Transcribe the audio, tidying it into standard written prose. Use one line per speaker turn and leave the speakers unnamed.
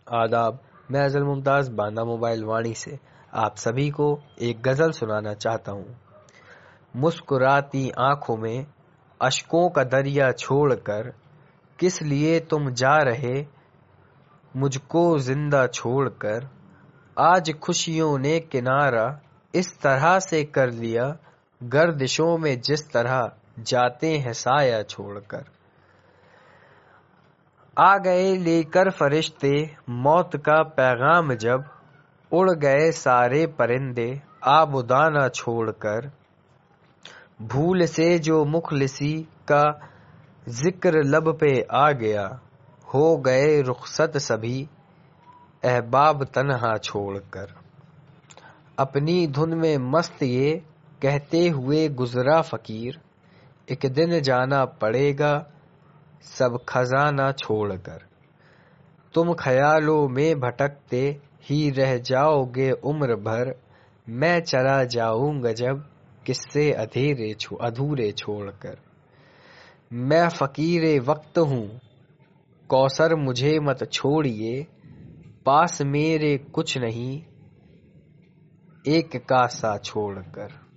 آداب، میں ازل ممتاز باندہ موبائل وانی سے آپ سبھی کو ایک غزل سنانا چاہتا ہوں۔ مسکراتی آنکھوں میں اشکوں کا دریا چھوڑ کر کس لیے تم جا رہے مجھ کو زندہ چھوڑ کر، آج خوشیوں نے کنارہ اس طرح سے کر لیا، گردشوں میں جس طرح جاتے ہیں سایہ چھوڑ کر۔ آ گئے لے کر فرشتے موت کا پیغام، جب اڑ گئے سارے پرندے آب و دانہ چھوڑ کر، بھول سے جو مخلصی کا ذکر لب پہ آ گیا، ہو گئے رخصت سبھی احباب تنہا چھوڑ کر۔ اپنی دھن میں مست یہ کہتے ہوئے گزرا فقیر، ایک دن جانا پڑے گا سب خزانہ چھوڑ کر۔ تم خیالوں میں بھٹکتے ہی رہ جاؤ گے عمر بھر، میں چلا جاؤں گا جب قصے ادھورے چھوڑ کر۔ میں فقیر وقت ہوں کوثر مجھے مت چھوڑیے، پاس میرے کچھ نہیں ایک کاسہ چھوڑ کر۔